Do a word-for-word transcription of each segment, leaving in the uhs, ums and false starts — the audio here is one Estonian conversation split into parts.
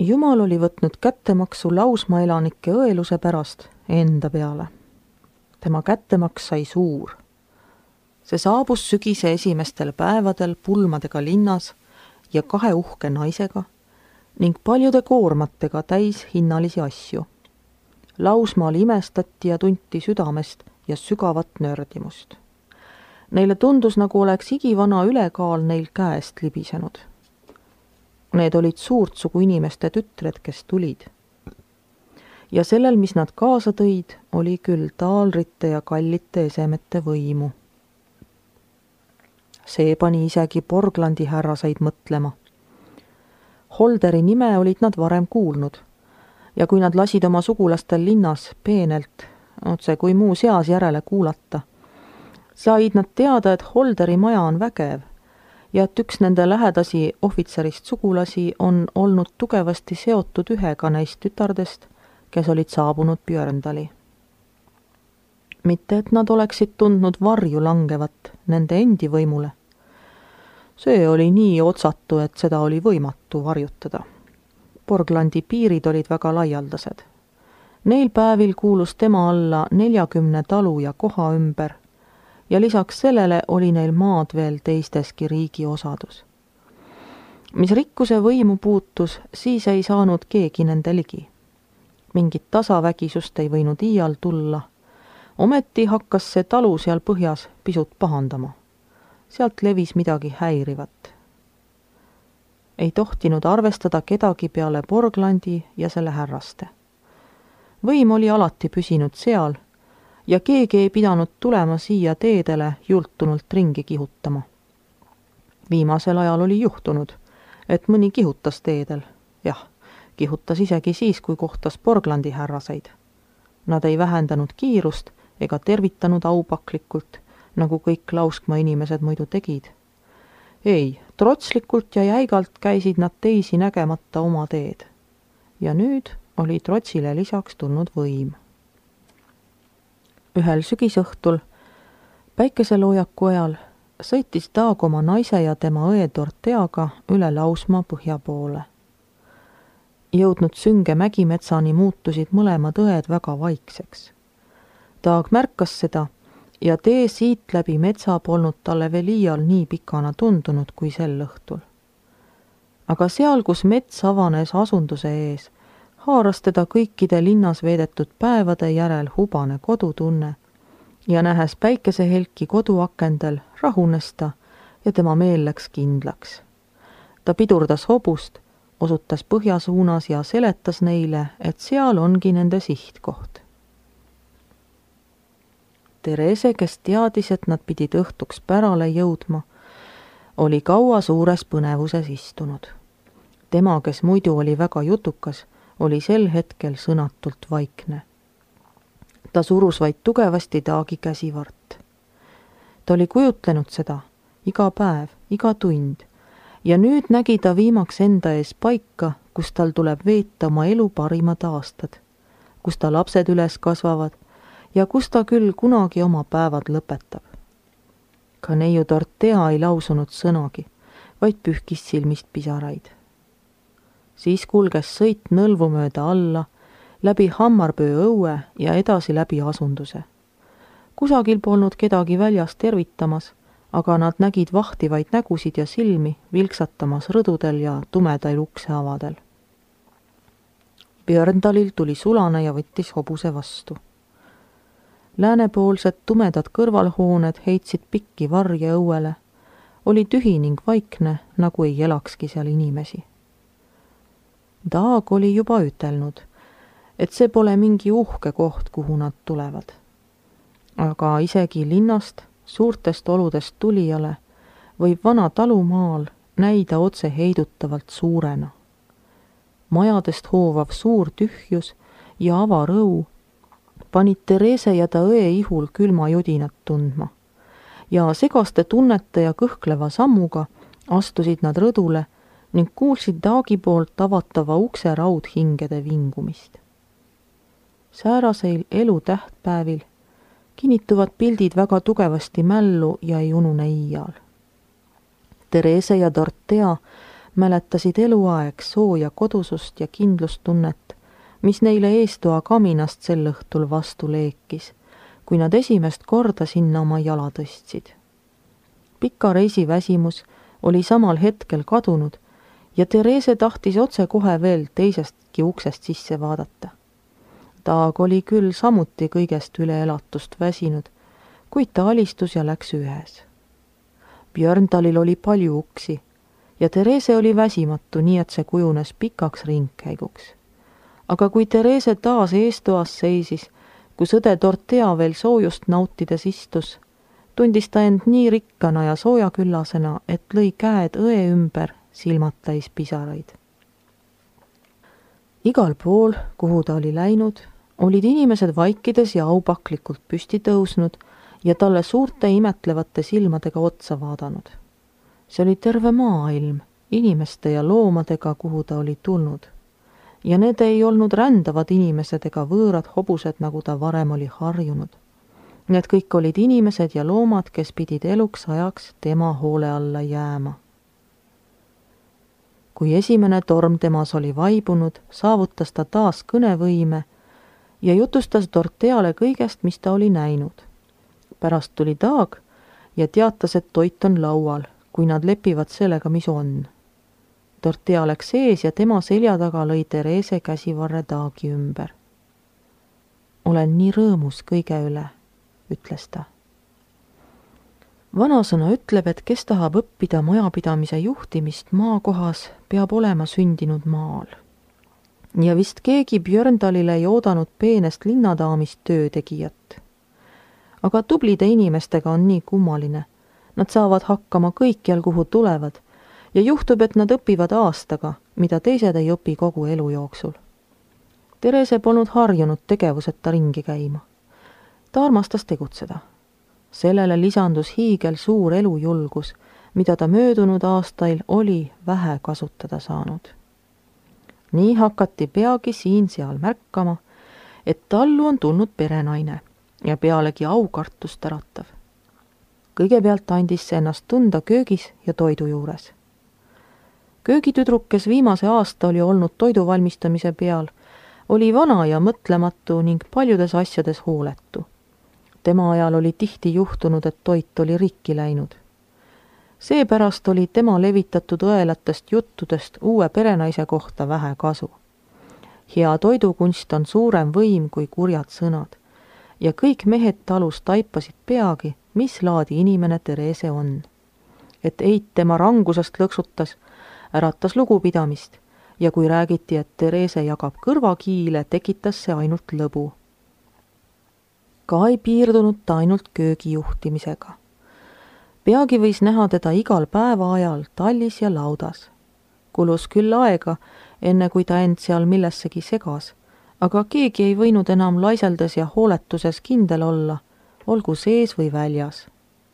Jumal oli võtnud kättemaksu Lausmaa elanike õeluse pärast enda peale. Tema kättemaks sai suur. See saabus sügise esimestel päevadel pulmadega linnas ja kahe uhke naisega ning paljude koormatega täis hinnalisi asju. Lausmaal imestati ja tunti südamest ja sügavat nördimust. Neile tundus, nagu oleks igivana ülekaal neil käest libisenud. Need olid suurt sugu inimeste tütred, kes tulid. Ja sellel, mis nad kaasa tõid, oli küll taalrite ja kallite esemete võimu. See pani isegi Porglandi härraseid mõtlema. Holderi nime olid nad varem kuulnud ja kui nad lasid oma sugulastel linnas peenelt, otse kui muu seas järele kuulata, said nad teada, et Holderi maja on vägev ja et üks nende lähedasi ohvitserist sugulasi on olnud tugevasti seotud ühega neist tütardest, kes olid saabunud Björndali. Mitte, et nad oleksid tundnud varju langevat nende endi võimule. See oli nii otsatu, et seda oli võimatu varjutada. Porglandi piirid olid väga laialdased. Neil päevil kuulus tema alla neljakümne talu ja koha ümber ja lisaks sellele oli neil maad veel teisteski riigi osadus. Mis rikkuse võimu puutus, siis ei saanud keegi nende ligi. Mingit tasavägisust ei võinud iial tulla. Ometi hakkas see talu seal põhjas pisut pahandama. Sealt levis midagi häirivat. Ei tohtinud arvestada kedagi peale Porglandi ja selle härraste. Võim oli alati püsinud seal ja keegi ei pidanud tulema siia teedele jultunult ringi kihutama. Viimasel ajal oli juhtunud, et mõni kihutas teedel. Jah, kihutas isegi siis, kui kohtas Porglandi härraseid. Nad ei vähendanud kiirust ega tervitanud aupaklikult, nagu kõik Lauskmaa inimesed muidu tegid. Ei, trotslikult ja jäigalt käisid nad teisi nägemata oma teed. Ja nüüd oli trotsile lisaks tulnud võim. Ühel sügisõhtul, päikeseloojaku ajal, sõitis Daag oma naise ja tema õe Dorteaga üle Lausmaa põhja poole. Jõudnud sünge mägimetsani muutusid mõlemad õed väga vaikseks. Daag märkas seda ja tee siit läbi metsa polnud talle veel iial nii pikana tundunud kui sel õhtul. Aga seal, kus mets avanes asunduse ees, haaras teda kõikide linnas veedetud päevade järel hubane kodutunne ja nähes päikesehelki koduakendel rahunes ta ja tema meel läks kindlaks. Ta pidurdas hobust, osutas põhja suunas ja seletas neile, et seal ongi nende sihtkoht. Therese, kes teadis, et nad pidid õhtuks pärale jõudma, oli kaua suures põnevuses istunud. Tema, kes muidu oli väga jutukas, oli sel hetkel sõnatult vaikne. Ta surus vaid tugevasti Daagi käsivart. Ta oli kujutlenud seda iga päev, iga tund ja nüüd nägi ta viimaks enda ees paika, kus tal tuleb veeta oma elu parimad aastad, kus ta lapsed üles kasvavad ja kus ta küll kunagi oma päevad lõpetab. Ka neiu Dortea ei lausunud sõnagi, vaid pühkis silmist pisaraid. Siis kulges sõit nõlvu mööda alla, läbi Hammarböö õue ja edasi läbi asunduse. Kusagil polnud kedagi väljas tervitamas, aga nad nägid vahtivaid nägusid ja silmi vilksatamas rõdudel ja tumedail ukseavadel. Björndalil tuli sulane ja võttis hobuse vastu. Läänepoolsed tumedad kõrvalhooned heitsid pikki varje õuele, oli tühi ning vaikne, nagu ei elakski seal inimesi. Daag oli juba ütelnud, et see pole mingi uhke koht, kuhu nad tulevad. Aga isegi linnast, suurtest oludest tulijale, võib vana talumaal näida otse heidutavalt suurena. Majadest hoovav suur tühjus ja avar õu panid Therese ja ta õe ihul külma judinat tundma ja segaste tunnete ja kõhkleva sammuga astusid nad rõdule ning kuulsid Daagi poolt avatava ukse raudhingede vingumist. Sääraseil elu tähtpäevil kinnituvad pildid väga tugevasti mällu ja ei unune iial. Therese ja Dortea mäletasid eluaeg sooja kodusust ja kindlustunnet, mis neile eestoa kaminast sel õhtul vastu leekis, kui nad esimest korda sinna oma jala tõstsid. Pika reisi väsimus oli samal hetkel kadunud ja Therese tahtis otse kohe veel teisestki uksest sisse vaadata. Taag oli küll samuti kõigest üle elatust väsinud, kuid ta alistus ja läks ühes. Björndalil oli palju uksi ja Therese oli väsimatu, nii et see kujunes pikaks ringkäiguks. Aga kui Therese taas eestoas seisis, kus õde Dorothea veel soojust nautides istus, tundis ta end nii rikkana ja soojaküllasena, et lõi käed õe ümber, silmad täis pisaraid. Igal pool, kuhu ta oli läinud, olid inimesed vaikides ja aupaklikult püsti tõusnud ja talle suurte imetlevate silmadega otsa vaadanud. See oli terve maailm, inimeste ja loomadega, kuhu ta oli tulnud. Ja need ei olnud rändavad inimesed ega võõrad hobused, nagu ta varem oli harjunud. Need kõik olid inimesed ja loomad, kes pidid eluks ajaks tema hoole alla jääma. Kui esimene torm temas oli vaibunud, saavutas ta taas kõnevõime ja jutustas Dorotheale kõigest, mis ta oli näinud. Pärast tuli Taag ja teatas, et toit on laual, kui nad lepivad sellega, mis on. Dorothea läks ees ja tema selja taga lõi Therese käsivarre Taagi ümber. Olen nii rõõmus kõige üle, ütles ta. Vanasõna ütleb, et kes tahab õppida majapidamise juhtimist maakohas, peab olema sündinud maal. Ja vist keegi Björndalile ei oodanud peenest linnadaamist töötegijat. Aga tublide inimestega on nii kummaline. Nad saavad hakkama kõikjal, kuhu tulevad, ja juhtub, et nad õpivad aastaga, mida teised ei õpi kogu elu jooksul. Therese polnud harjunud tegevuseta ringi käima. Ta armastas tegutseda. Sellele lisandus hiigel suur elujulgus, mida ta möödunud aastail oli vähe kasutada saanud. Nii hakati peagi siin-seal märkama, et tallu on tulnud perenaine ja pealegi aukartust äratav. Kõigepealt andis see ennast tunda köögis ja toidu juures. Köögitüdruk, kes viimase aasta oli olnud toidu valmistamise peal, oli vana ja mõtlematu ning paljudes asjades hooletu. Tema ajal oli tihti juhtunud, et toit oli rikki läinud. Seepärast oli tema levitatud õelatest juttudest uue perenaise kohta vähe kasu. Hea toidukunst on suurem võim kui kurjad sõnad ja kõik mehed talus taipasid peagi, mis laadi inimene Therese on. Et eit tema rangusest lõksutas, äratas lugupidamist ja kui räägiti, et Therese jagab kõrvakiile, tekitas see ainult lõbu. Ka ei piirdunud ta ainult köögi juhtimisega. Peagi võis näha teda igal päeva ajal tallis ja laudas. Kulus küll aega, enne kui ta end seal millessegi segas, aga keegi ei võinud enam laiseldes ja hooletuses kindel olla, olgu sees või väljas.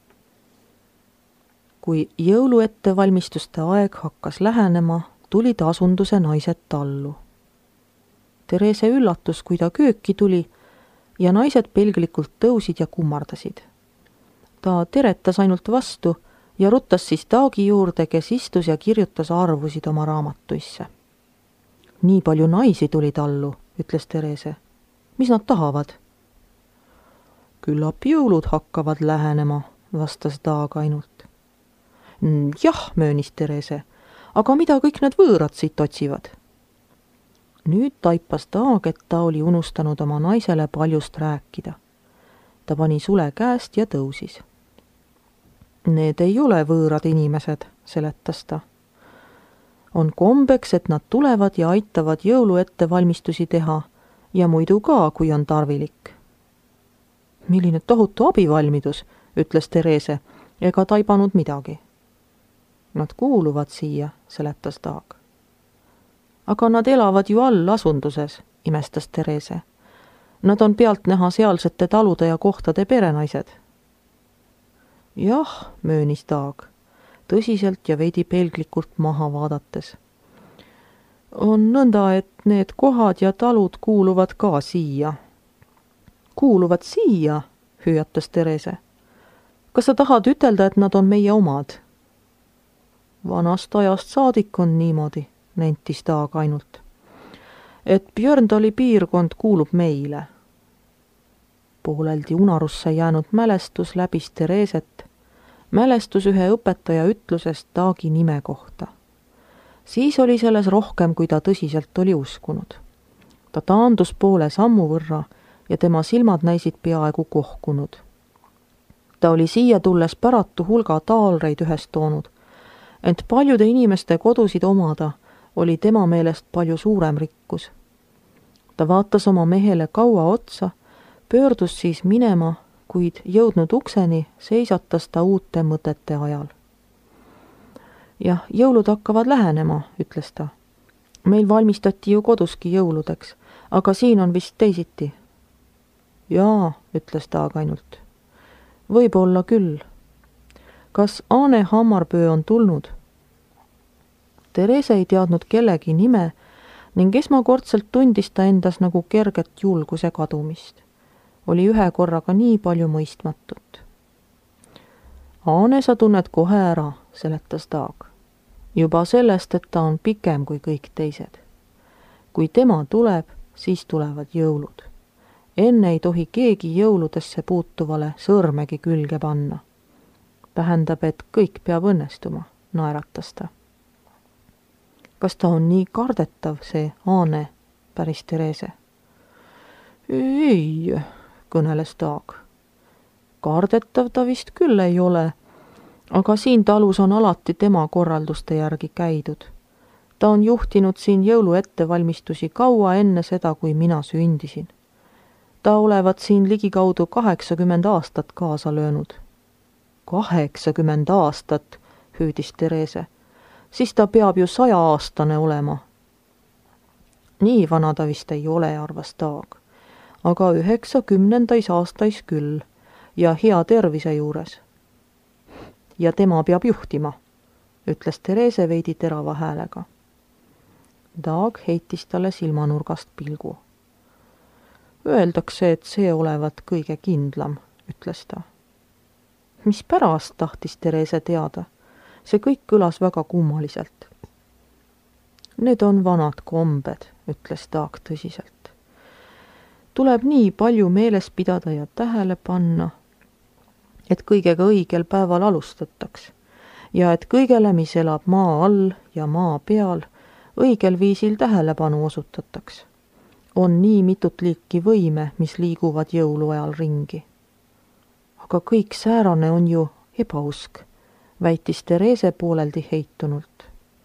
Kui jõulu ettevalmistuste aeg hakkas lähenema, tulid asunduse naised tallu. Therese üllatus, kui ta kööki tuli, ja naised pelglikult tõusid ja kummardasid. Ta teretas ainult vastu ja ruttas siis Taagi juurde, kes istus ja kirjutas arvusid oma raamatuisse. Nii palju naisi tuli tallu, ütles Therese. Mis nad tahavad? Küllap jõulud hakkavad lähenema, vastas Taag ainult. Jah, möönis Therese, aga mida kõik need võõrad siit otsivad? Nüüd taipas Taag, et ta oli unustanud oma naisele paljust rääkida. Ta pani sule käest ja tõusis. Need ei ole võõrad inimesed, seletas ta. On kombeks, et nad tulevad ja aitavad jõulu ettevalmistusi teha ja muidu ka, kui on tarvilik. Milline tohutu abivalmidus, ütles Therese, ega taibanud midagi. Nad kuuluvad siia, seletas Taag. Aga nad elavad ju all asunduses, imestas Therese. Nad on pealt näha sealsete talude ja kohtade perenaised. Jah, möönis Taag, tõsiselt ja veidi pelglikult maha vaadates. On nõnda, et need kohad ja talud kuuluvad ka siia. Kuuluvad siia, hüüatas Therese. Kas sa tahad ütelda, et nad on meie omad? vanast ajast saadik on niimoodi, nentis Taag ainult, et Björndali piirkond kuulub meile. Pooleldi unarusse jäänud mälestus läbis Thereset, mälestus ühe õpetaja ütlusest Taagi nime kohta. Siis oli selles rohkem, kui ta tõsiselt oli uskunud. Ta taandus poole sammu võrra ja tema silmad näisid peaaegu kohkunud. Ta oli siia tulles päratu hulga taalreid ühes toonud, ent paljude inimeste kodusid omada oli tema meelest palju suurem rikkus. Ta vaatas oma mehele kaua otsa, pöördus siis minema, kuid jõudnud ukseni, seisatas ta uute mõtete ajal. Jah, jõulud hakkavad lähenema, ütles ta. Meil valmistati ju koduski jõuludeks, aga siin on vist teisiti. Jaa, ütles Taag ainult. Võib-olla küll. Kas Aane Hammarpöö on tulnud? Therese ei teadnud kellegi nime ning esmakordselt tundis ta endas nagu kerget julguse kadumist. Oli ühe korraga nii palju mõistmatut. Aane sa tunned kohe ära, seletas Taag. Juba sellest, et ta on pikem kui kõik teised. Kui tema tuleb, siis tulevad jõulud. Enne ei tohi keegi jõuludesse puutuvale sõrmegi külge panna. Tähendab, et kõik peab õnnestuma, naeratas ta. Kas ta on nii kardetav, see Aane, päris Therese? Ei, kõneles Taag. Kardetav ta vist küll ei ole, aga siin talus on alati tema korralduste järgi käidud. Ta on juhtinud siin jõulu ettevalmistusi kaua enne seda, kui mina sündisin. Ta olevat siin ligikaudu kaheksakümmend aastat kaasa löönud. Kaheksakümmend aastat, hüüdis Therese. Siis ta peab ju sajaaastane olema. Nii vana ta vist ei ole, arvas Taag, aga üheksakümnendais aastais küll ja hea tervise juures. Ja tema peab juhtima, ütles Therese veidi terava häälega. Taag heitis talle silmanurgast pilgu. Öeldakse, et see olevat kõige kindlam, ütles ta. Mis pärast, tahtis Therese teada. See kõik kõlas väga kummaliselt. Need on vanad kombed, ütles Taag tõsiselt. Tuleb nii palju meeles pidada ja tähele panna, et kõigega õigel päeval alustataks ja et kõigele, mis elab maa all ja maa peal, õigel viisil tähelepanu osutataks. On nii mitut liiki võime, mis liiguvad jõuluajal ringi. Aga kõik säärane on ju ebausk, väitis Therese pooleldi heitunult.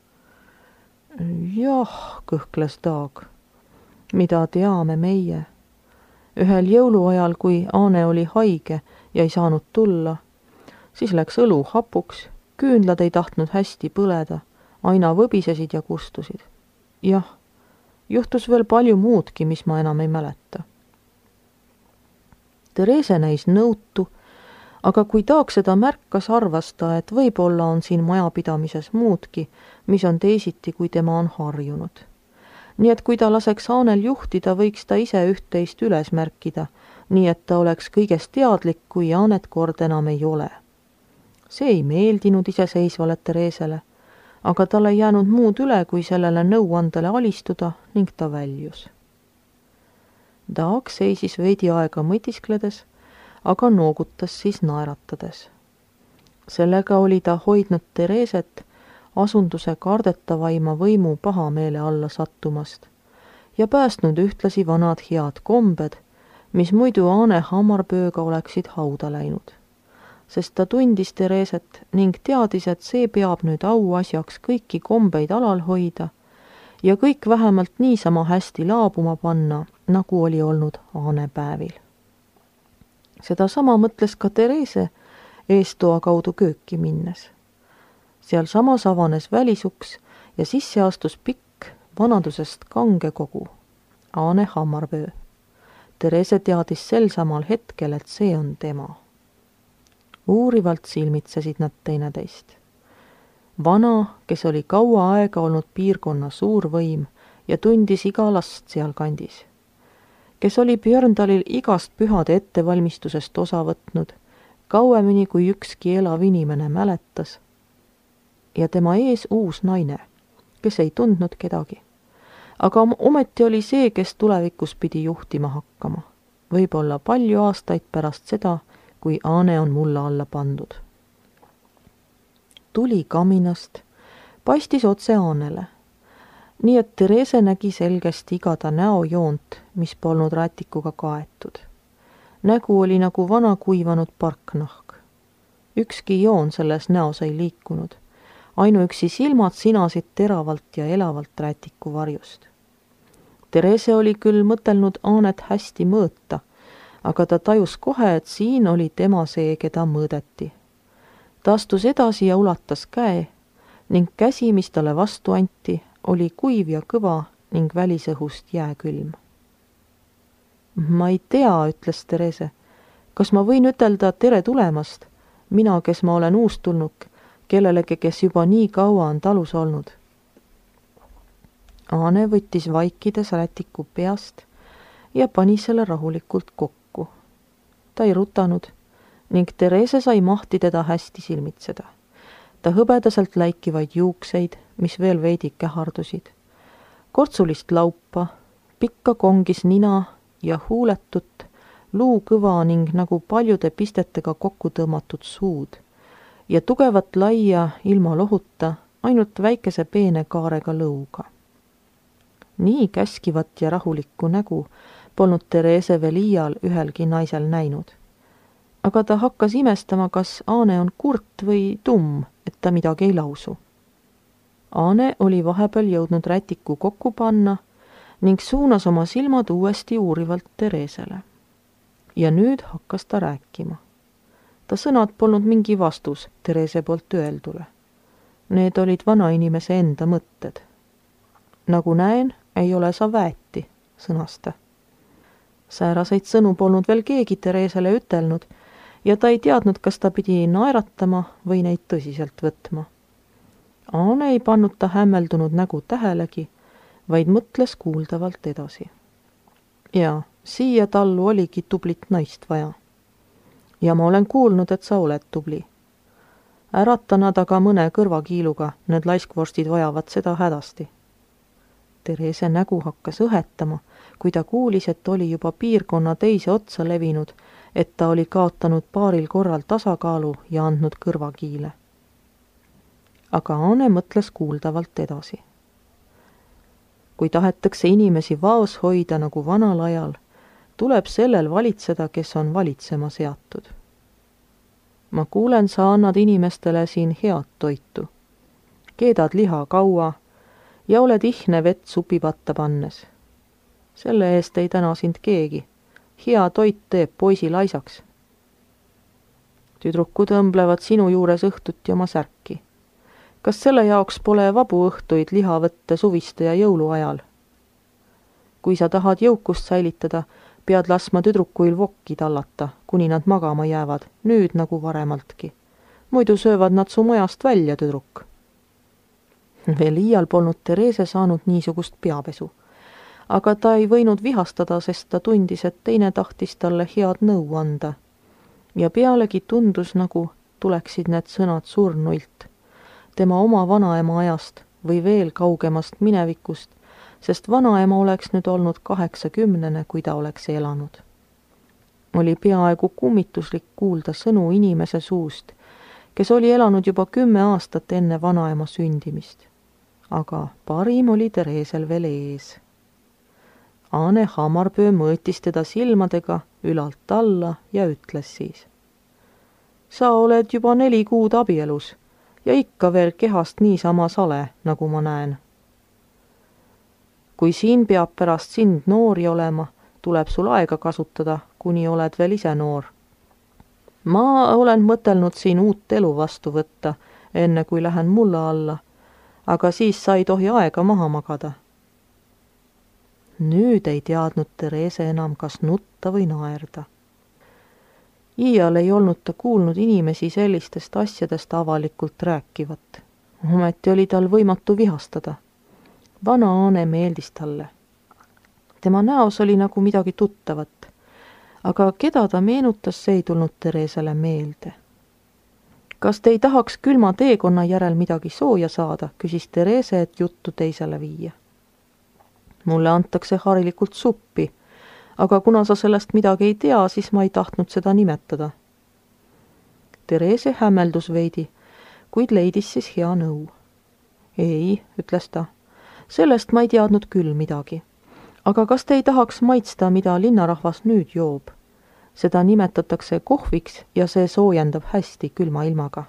Jah, kõhkles Taag, mida teame meie. Ühel jõuluajal, kui Aane oli haige ja ei saanud tulla, siis läks õlu hapuks, küünlad ei tahtnud hästi põleda, aina võbisesid ja kustusid. Jah, juhtus veel palju muudki, mis ma enam ei mäleta. Therese näis nõutu, aga kui Taag seda märkas, arvas ta, et võib-olla on siin majapidamises muudki, mis on teisiti, kui tema on harjunud. Nii et kui ta laseks Aanel juhtida, võiks ta ise üht-teist üles märkida, nii et ta oleks kõigest teadlik, kui Aanet kord enam ei ole. See ei meeldinud iseseisvale Theresele, aga tal ei jäänud muud üle, kui sellele nõuandele alistuda ning ta väljus. Taag seisis veidi aega mõtiskledes, aga noogutas siis naeratades. Sellega oli ta hoidnud Thereset asunduse kardetavaima võimu pahameele alla sattumast ja päästnud ühtlasi vanad head kombed, mis muidu Aane Hammarpööga oleksid hauda läinud. Sest ta tundis Thereset ning teadis, et see peab nüüd auasjaks kõiki kombeid alal hoida ja kõik vähemalt niisama hästi laabuma panna, nagu oli olnud Aane päevil. Seda sama mõtles ka Therese eestoa kaudu kööki minnes. Seal samas avanes välisuks ja sisse astus pikk, vanadusest kange kogu, Aane Hammarpöö. Therese teadis sel samal hetkel, et see on tema. Uurivalt silmitsesid nad teineteist. Vana, kes oli kaua aega olnud piirkonna suur võim ja tundis iga last seal kandis. Kes oli Björndalil igast pühade ettevalmistusest osa võtnud, kauemini kui ükski elav inimene mäletas. ja tema ees uus naine, kes ei tundnud kedagi. Aga ometi oli see, kes tulevikus pidi juhtima hakkama. Võib-olla palju aastaid pärast seda, kui Aane on mulla alla pandud. Tuli kaminast, paistis otse Aanele. Nii et Therese nägi selgesti igada näojoont, mis polnud rätikuga kaetud. Nägu oli nagu vana kuivanud parknahk. Ükski joon selles näos ei liikunud. Ainuüksi silmad sinasid teravalt ja elavalt rätiku varjust. Therese oli küll mõtelnud Aanet hästi mõõta, aga ta tajus kohe, et siin oli tema see, keda mõõdeti. Ta astus edasi ja ulatas käe ning käsi, mis talle vastu anti, oli kuiv ja kõva ning välisõhust jääkülm. Ma ei tea, ütles Therese, kas ma võin ütelda tere tulemast, mina, kes ma olen uustulnuk, kellelegi, kes juba nii kaua on talus olnud. Aane võttis vaikides rätiku peast ja pani selle rahulikult kokku. Ta ei rutanud ning Therese sai mahti teda hästi silmitseda. Ta hõbedaselt läikivaid juukseid, mis veel veidi kähardusid, kortsulist laupa, pikka kongis nina ja huuletut, luukõva ning nagu paljude pistetega kokku tõmmatud suud ja tugevat laia ilma lohuta, ainult väikese peene kaarega lõuga. Nii käskivat ja rahulikku nägu polnud Therese veel iial ühelgi naisel näinud. Aga ta hakkas imestama, kas Aane on kurt või tumm, et ta midagi ei lausu. Aane oli vahepeal jõudnud rätiku kokku panna ning suunas oma silmad uuesti uurivalt Theresele. Ja nüüd hakkas ta rääkima. Ta sõnad polnud mingi vastus Therese poolt öeldule. Need olid vanainimese enda mõtted. Nagu näen, ei ole sa väeti, sõnas ta. Sääraseid sõnu polnud veel keegi Theresele ütelnud ja ta ei teadnud, kas ta pidi naeratama või neid tõsiselt võtma. Aane ei pannud ta hämmeldunud nägu tähelegi, vaid mõtles kuuldavalt edasi. Ja siia tallu oligi tublit naist vaja. Ja ma olen kuulnud, et sa oled tubli. Ärata nad aga mõne kõrvakiiluga, need laiskvorstid vajavad seda hädasti. Therese nägu hakkas õhetama, kui ta kuulis, et oli juba piirkonna teise otsa levinud, et ta oli kaotanud paaril korral tasakaalu ja andnud kõrvakiile. Aga Aane mõtles kuuldavalt edasi. Kui tahetakse inimesi vaos hoida nagu vanal ajal, tuleb sellel valitseda, kes on valitsema seatud. Ma kuulen, sa annad inimestele siin head toitu. Keedad liha kaua ja oled ihne vett supipatta pannes. Selle eest ei täna sind keegi. Hea toit teeb poisi laisaks. Tüdrukud õmblevad sinu juures õhtut ja oma särki. Kas selle jaoks pole vabu õhtuid liha võtte suviste ja jõuluajal? Kui sa tahad jõukust säilitada, pead laskma tüdrukuil vokki tallata, kuni nad magama jäävad, nüüd nagu varemaltki. Muidu söövad nad su majast välja, tüdruk. Veel iial polnud Therese saanud niisugust peapesu. Aga ta ei võinud vihastada, sest ta tundis, et teine tahtis talle head nõu anda. Ja pealegi tundus, nagu tuleksid need sõnad surnult, tema oma vanaema ajast või veel kaugemast minevikust, sest vanaema oleks nüüd olnud kaheksakümnene, kui ta oleks elanud. Oli peaaegu kummituslik kuulda sõnu inimese suust, kes oli elanud juba kümme aastat enne vanaema sündimist. Aga parim oli Theresel veel ees. Aane Hammarpöö mõõtis teda silmadega ülalt alla ja ütles siis. Sa oled juba neli kuud abielus ja ikka veel kehast niisama sale, nagu ma näen. Kui siin peab pärast sind noori olema, tuleb sul aega kasutada, kuni oled veel ise noor. Ma olen mõtelnud siin uut elu vastu võtta, enne kui lähen mulla alla, aga siis sa ei tohi aega maha magada. Nüüd ei teadnud Therese enam, kas nutta või naerda. Iial ei olnud ta kuulnud inimesi sellistest asjadest avalikult rääkivat. Ometi oli tal võimatu vihastada. Vana Aane meeldis talle. Tema näos oli nagu midagi tuttavat, aga keda ta meenutas, see ei tulnud Theresele meelde. Kas te ei tahaks külma teekonna järel midagi sooja saada, küsis Therese, et juttu teisele viia. Mulle antakse harilikult suppi, aga kuna sa sellest midagi ei tea, siis ma ei tahtnud seda nimetada. Therese hämmeldus veidi, kuid leidis siis hea nõu. Ei, ütles ta, sellest ma ei teadnud küll midagi. Aga kas te ei tahaks maitsta, mida linnarahvas nüüd joob? Seda nimetatakse kohviks ja see soojendab hästi külma ilmaga.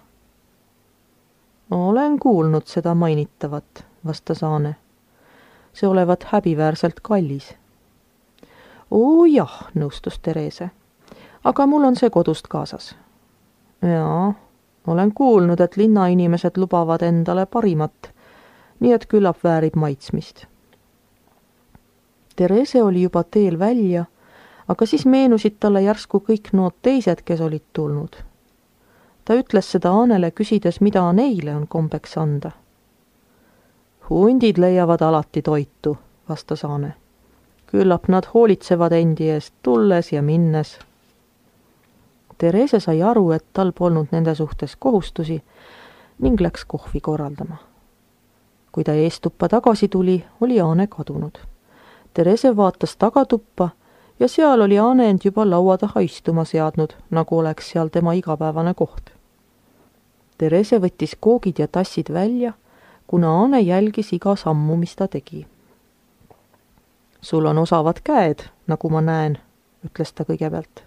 Olen kuulnud seda mainitavat, vastas Aane. See olevat häbiväärselt kallis. Oo jah, nõustus Therese, aga mul on see kodust kaasas. Jaa, olen kuulnud, et linnainimesed lubavad endale parimat, nii et küllap väärib maitsmist. Therese oli juba teel välja, aga siis meenusid talle järsku kõik nood teised, kes olid tulnud. Ta ütles seda Aanele küsides, mida neile on kombeks anda. Hundid leiavad alati toitu, vastas Aane. Küllap nad hoolitsevad endi eest tulles ja minnes. Therese sai aru, et tal polnud nende suhtes kohustusi ning läks kohvi korraldama. Kui ta eestuppa tagasi tuli, oli Aane kadunud. Therese vaatas tagatuppa ja seal oli Aane end juba laua taha istuma seadnud, nagu oleks seal tema igapäevane koht. Therese võttis koogid ja tassid välja, kuna Aane jälgis iga sammu, mis ta tegi. Sul on osavad käed, nagu ma näen, ütles ta kõigepealt.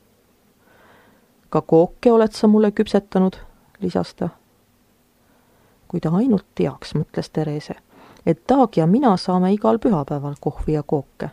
Ka kooke oled sa mulle küpsetanud, lisas ta. Kui ta ainult teaks, mõtles Therese, et Taag ja mina saame igal pühapäeval kohvi ja kooke.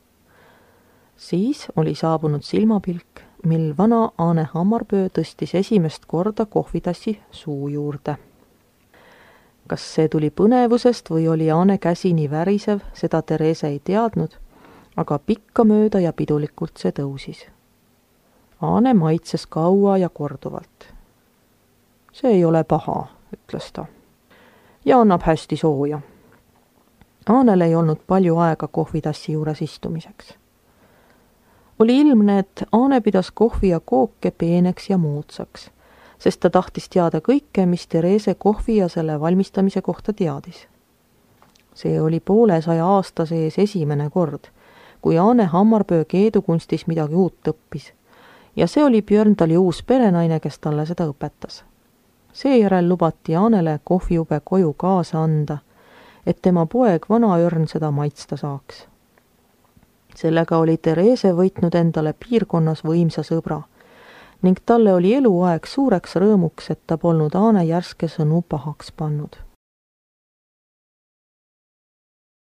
Siis oli saabunud silmapilk, mil vana Aane Hammarpöö tõstis esimest korda kohvitassi suu juurde. Kas see tuli põnevusest või oli Aane käsi nii värisev, seda Therese ei teadnud, aga pikkamööda ja pidulikult see tõusis. Aane maitses kaua ja korduvalt. See ei ole paha, ütles ta, ja annab hästi sooja. Aanel ei olnud palju aega kohvitassi juures istumiseks. Oli ilmne, et Aane pidas kohvi ja kooke peeneks ja moodsaks, sest ta tahtis teada kõike, mis Therese kohvi ja selle valmistamise kohta teadis. See oli poolesaja aasta sees esimene kord, kui Aane Hammarpöö keedukunstis midagi uut õppis, ja see oli Björndali uus perenaine, kes talle seda õpetas. Seejärel lubati Aanele kohvijube koju kaasa anda, et tema poeg Vanaörn seda maitsta saaks. Sellega oli Therese võitnud endale piirkonnas võimsa sõbra ning talle oli eluaeg suureks rõõmuks, et ta polnud Aane järske sõnu pahaks pannud.